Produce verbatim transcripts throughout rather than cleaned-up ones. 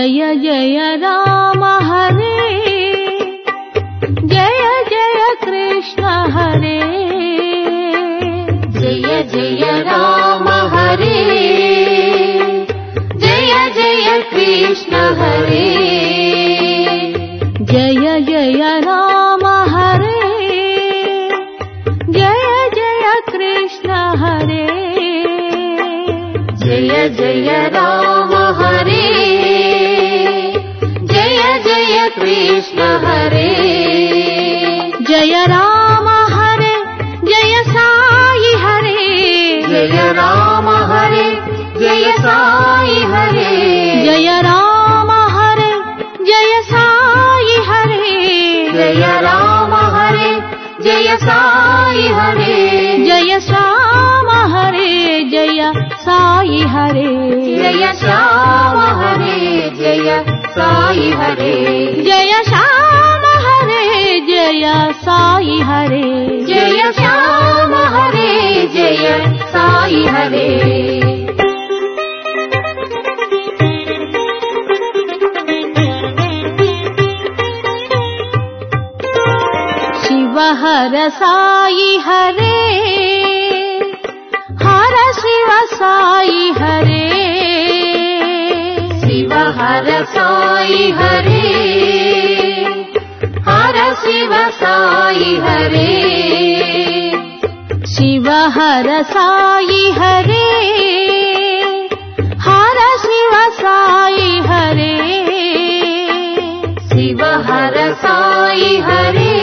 जय जय राम हरे जय जय कृष्ण हरे जय जय राम हरे जय जय कृष्ण हरे जय जय राम हरे जय जय कृष्ण हरे जय जय राम हरे जय जय कृष्ण हरे जय राम हरे जय साई हरे जय राम हरे जय साई हरे जय राम हरे जय साई हरे जय राम हरे जय साई हरे जय श्याम हरे जय साई हरे जय श्याम हरे जय साई हरे जय श्याम हरे जय साई हरे जय श्याम हरे जय साई हरे शिव हर साई हरे हर शिव साई हरे शिव हर साई हरे हर शिव साई हरे शिव हर साई हरे हर शिव साई हरे शिव हर साई हरे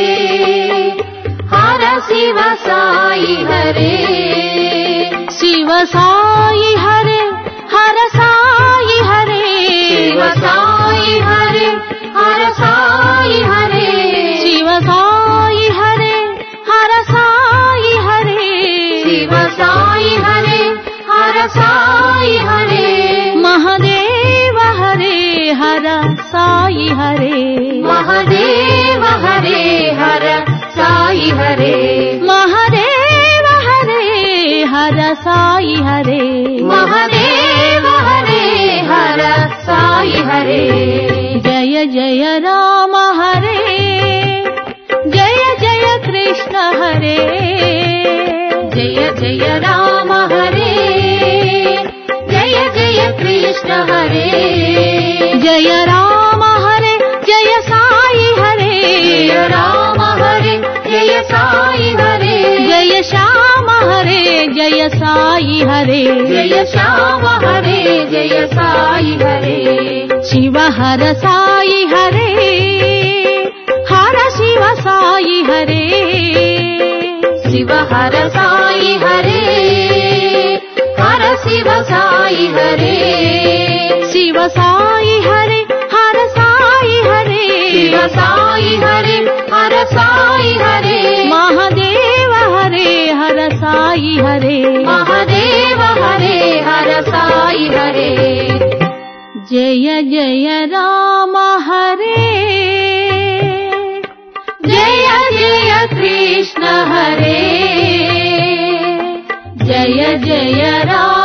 हर शिव साई हरे शिव साई हरे हर साई हरे शिव साई हरे हर साई हरे शिव साई हरे हर साई हरे शिव साई हरे हर साई हरे महादेव हरे हर साई हरे महादेव हरे हर साई हरे महादेव हरे हर साई हरे महादेव हरे हर साई हरे जय जय राम हरे जय जय कृष्ण हरे जय जय राम हरे जय जय कृष्ण हरे जय राम हरे जय साई हरे जय राम हरे जय साई हरे जय श्याम हरे जय साई हरे जय श्याम हरे जय साई हरे शिव हर साई हरे हर शिव साई हरे शिव हर साई हरे हर शिव साई हरे शिव साई हरे हर साई हरे शिव साई हरे हर साई हरे महादेव हरे हर साई हरे महादेव हरे हर साई हरे जय जय राम हरे जय जय कृष्ण हरे जय जय राम